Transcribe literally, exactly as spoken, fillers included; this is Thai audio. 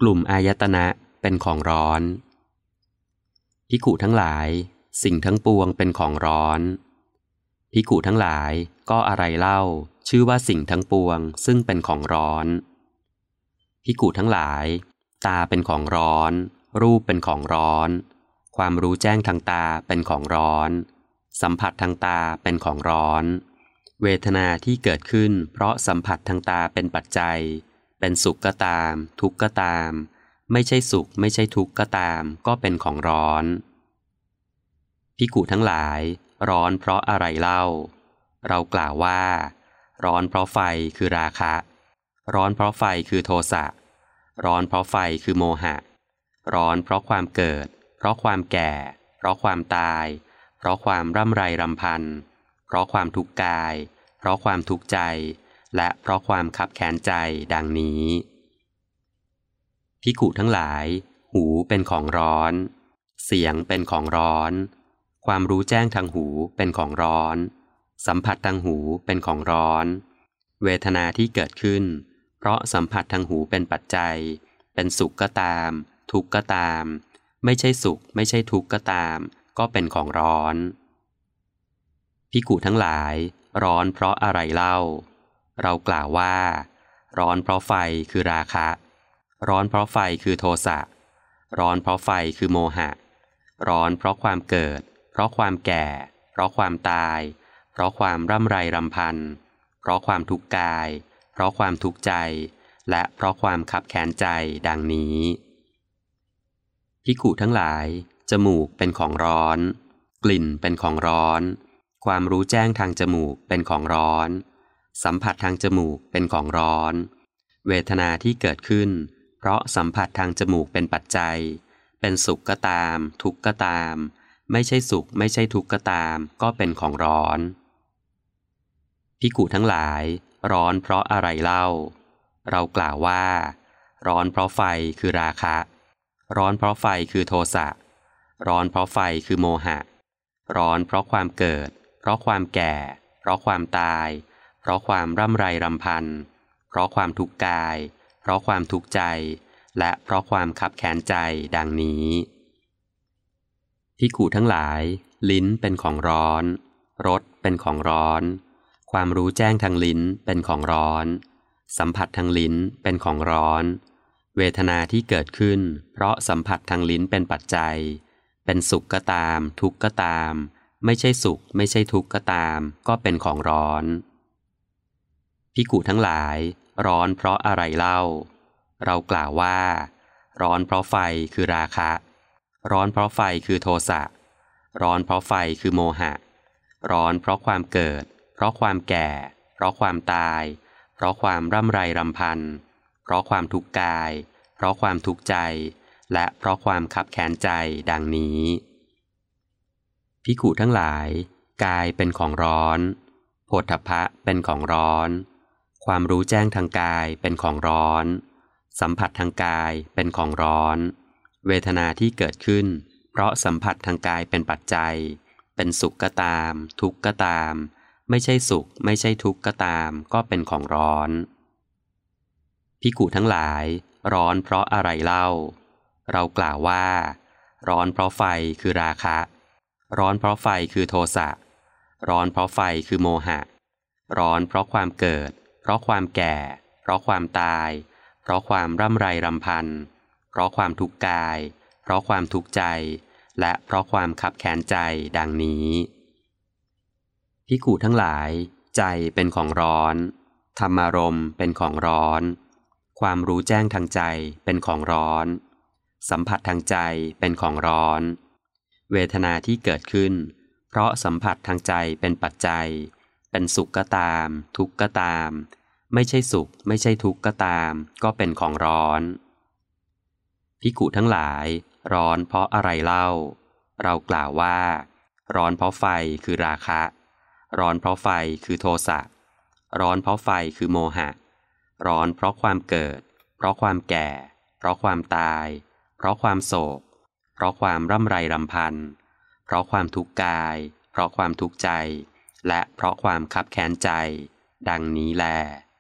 กลุ่มอายตนะเป็นของร้อนภิกขุทั้งหลายสิ่งทั้งปวงเป็นของร้อนภิกขุทั้งหลายก็อะไรเล่าชื่อว่าสิ่งทั้งปวงซึ่งเป็นของร้อนภิกขุทั้งหลายตาเป็นของร้อนรูปเป็นของร้อนความรู้แจ้งทางตาเป็นของร้อนสัมผัสทางตาเป็นของร้อนเวทนาที่เกิดขึ้นเพราะสัมผัสทางตาเป็นปัจจัยเป็นสุขก็ตามทุกข์ก็ตามไม่ใช่สุขไม่ใช่ทุกข์ก็ตามก็เป็นของร้อนภิกขุทั้งหลายร้อนเพราะอะไรเล่าเรากล่าวว่าร้อนเพราะไฟคือราคะร้อนเพราะไฟคือโทสะร้อนเพราะไฟคือโมหะร้อนเพราะความเกิดเพราะความแก่เพราะความตายเพราะความร่ำไรรำพันเพราะความทุกข์กายเพราะความทุกข์ใจและเพราะความคับแค้นใจดังนี้ภิกขุทั้งหลายหูเป็นของร้อนเสียงเป็นของร้อนความรู้แจ้งทางหูเป็นของร้อนสัมผัสทางหูเป็นของร้อนเวทนาที่เกิดขึ้นเพราะสัมผัสทางหูเป็นปัจจัยเป็นสุขก็ตามทุกข์ก็ตามไม่ใช่สุขไม่ใช่ทุกข์ก็ตามก็เป็นของร้อนภิกขุทั้งหลายร้อนเพราะอะไรเล่าเรากล่าวว่าร้อนเพราะไฟคือราคะร้อนเพราะไฟคือโทสะร้อนเพราะไฟคือโมหะร้อนเพราะความเกิดเพราะความแก่เพราะความตายเพราะความร่ำไรรำพันเพราะความทุกข์กายเพราะความทุกข์ใจและเพราะความคับแค้นใจดังนี้ภิกขุทั้งหลายจมูกเป็นของร้อนกลิ่นเป็นของร้อนความรู้แจ้งทางจมูกเป็นของร้อนสัมผัสทางจมูกเป็นของร้อนเวทนาที่เกิดขึ้นเพราะสัมผัสทางจมูกเป็นปัจจัยเป็นสุขก็ตามทุกข์ก็ตามไม่ใช่สุขไม่ใช่ทุกข์ก็ตามก็เป็นของร้อนภิกขุทั้งหลายร้อนเพราะอะไรเล่าเรากล่าวว่าร้อนเพราะไฟคือราคะร้อนเพราะไฟคือโทสะร้อนเพราะไฟคือโมหะร้อนเพราะความเกิดเพราะความแก่เพราะความตายเพราะความร่ำไรรำพันเพราะความทุกข์กายเพราะความทุกข์ใจและเพราะความคับแค้นใจดังนี้ภิกขุทั้งหลายลิ้นเป็นของร้อนรสเป็นของร้อนความรู้แจ้งทางลิ้นเป็นของร้อนสัมผัสทางลิ้นเป็นของร้อนเวทนาที่เกิดขึ้นเพราะสัมผัสทางลิ้นเป็นปัจจัยเป็นสุขก็ตามทุกข์ก็ตามไม่ใช่สุขไม่ใช่ทุกข์ก็ตามก็เป็นของร้อนภิกขุทั้งหลายร้อนเพราะอะไรเล่าเรากล่าวว่าร้อนเพราะไฟคือราคะร้อนเพราะไฟคือโทสะร้อนเพราะไฟคือโมหะร้อนเพราะความเกิดเพราะความแก่เพราะความตายเพราะความร่ำไรรำพันเพราะความทุกข์กายเพราะความทุกข์ใจและเพราะความคับแค้นใจดังนี้ภิกขุทั้งหลายกายเป็นของร้อนโผฏฐัพพะเป็นของร้อนความรู้แจ้งทางกายเป็นของร้อนสัมผัสทางกายเป็นของร้อนเวทนาที่เกิดขึ้นเพราะสัมผัสทางกายเป็นปัจจัยเป็นสุขก็ตามทุกข์ก็ตามไม่ใช่สุขไม่ใช่ทุกข์ก็ตามก็เป็นของร้อนภิกขุทั้งหลายร้อนเพราะอะไรเล่าเรากล่าวว่าร้อนเพราะไฟคือราคะร้อนเพราะไฟคือโทสะร้อนเพราะไฟคือโมหะร้อนเพราะความเกิดเพราะความแก่เพราะความตายเพราะความร่ำไรรำพันเพราะความทุกข์กายเพราะความทุกข์ใจและเพราะความคับแค้นใจดังนี้ภิกขุทั้งหลายใจเป็นของร้อนธรรมารมณ์เป็นของร้อนความรู้แจ้งทางใจเป็นของร้อนสัมผัสทางใจเป็นของร้อนเวทนาที่เกิดขึ้นเพราะสัมผัสทางใจเป็นปัจจัยเป็นสุขก็ตามทุกข์ก็ตามไม่ใช่สุขไม่ใช่ทุกข์ก็ตามก็เป็นของร้อนภิกขุทั้งหลายร้อนเพราะอะไรเล่าเรากล่าวว่าร้อนเพราะไฟคือราคะร้อนเพราะไฟคือโทสะร้อนเพราะไฟคือโมหะร้อนเพราะความเกิดเพราะความแก่เพราะความตายเพราะความโศกเพราะความร่ำไรรำพันเพราะความทุกข์กาย เพราะความทุกข์ใจและเพราะความคับแค้นใจดังนี้แล